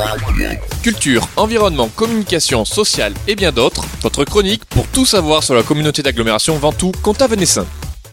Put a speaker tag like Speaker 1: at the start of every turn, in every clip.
Speaker 1: Culture, environnement, communication, sociale et bien d'autres, votre chronique pour tout savoir sur la communauté d'agglomération Ventoux-Comtat-Venessin.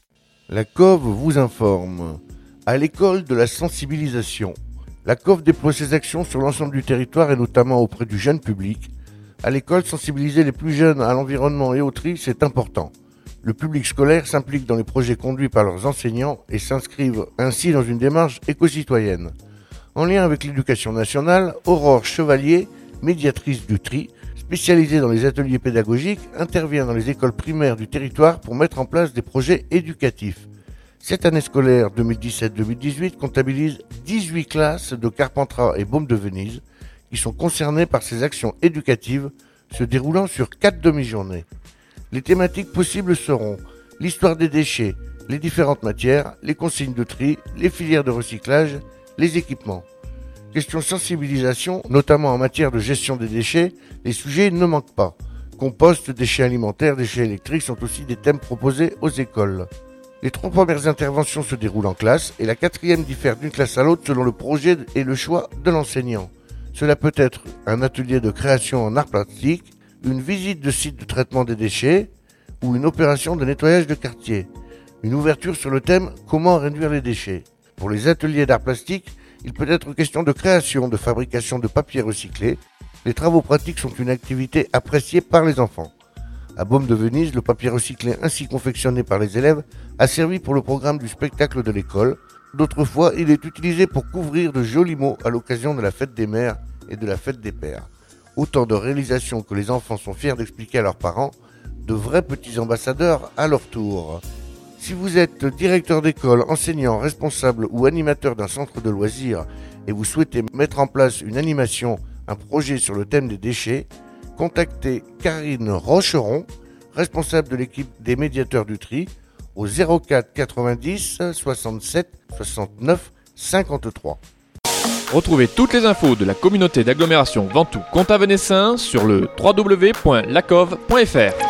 Speaker 2: La COV vous informe. À l'école de la sensibilisation. La COV déploie ses actions sur l'ensemble du territoire et notamment auprès du jeune public. À l'école, sensibiliser les plus jeunes à l'environnement et au tri, c'est important. Le public scolaire s'implique dans les projets conduits par leurs enseignants et s'inscrivent ainsi dans une démarche éco-citoyenne. En lien avec l'éducation nationale, Aurore Chevalier, médiatrice du tri, spécialisée dans les ateliers pédagogiques, intervient dans les écoles primaires du territoire pour mettre en place des projets éducatifs. Cette année scolaire 2017-2018 comptabilise 18 classes de Carpentras et Baume de Venise qui sont concernées par ces actions éducatives se déroulant sur 4 demi-journées. Les thématiques possibles seront l'histoire des déchets, les différentes matières, les consignes de tri, les filières de recyclage, les équipements. Question sensibilisation, notamment en matière de gestion des déchets, les sujets ne manquent pas. Compost, déchets alimentaires, déchets électriques sont aussi des thèmes proposés aux écoles. Les 3 premières interventions se déroulent en classe et la 4e diffère d'une classe à l'autre selon le projet et le choix de l'enseignant. Cela peut être un atelier de création en art plastique, une visite de site de traitement des déchets ou une opération de nettoyage de quartier. Une ouverture sur le thème « Comment réduire les déchets ». Pour les ateliers d'art plastique, il peut être question de création, de fabrication de papier recyclé. Les travaux pratiques sont une activité appréciée par les enfants. À Baume de Venise, le papier recyclé ainsi confectionné par les élèves a servi pour le programme du spectacle de l'école. D'autres fois, il est utilisé pour couvrir de jolis mots à l'occasion de la fête des mères et de la fête des pères. Autant de réalisations que les enfants sont fiers d'expliquer à leurs parents, de vrais petits ambassadeurs à leur tour. Si vous êtes directeur d'école, enseignant, responsable ou animateur d'un centre de loisirs et vous souhaitez mettre en place une animation, un projet sur le thème des déchets, contactez Karine Rocheron, responsable de l'équipe des médiateurs du tri, au 04 90 67 69 53.
Speaker 1: Retrouvez toutes les infos de la communauté d'agglomération Ventoux-Comtat-Venessin sur le www.lacov.fr.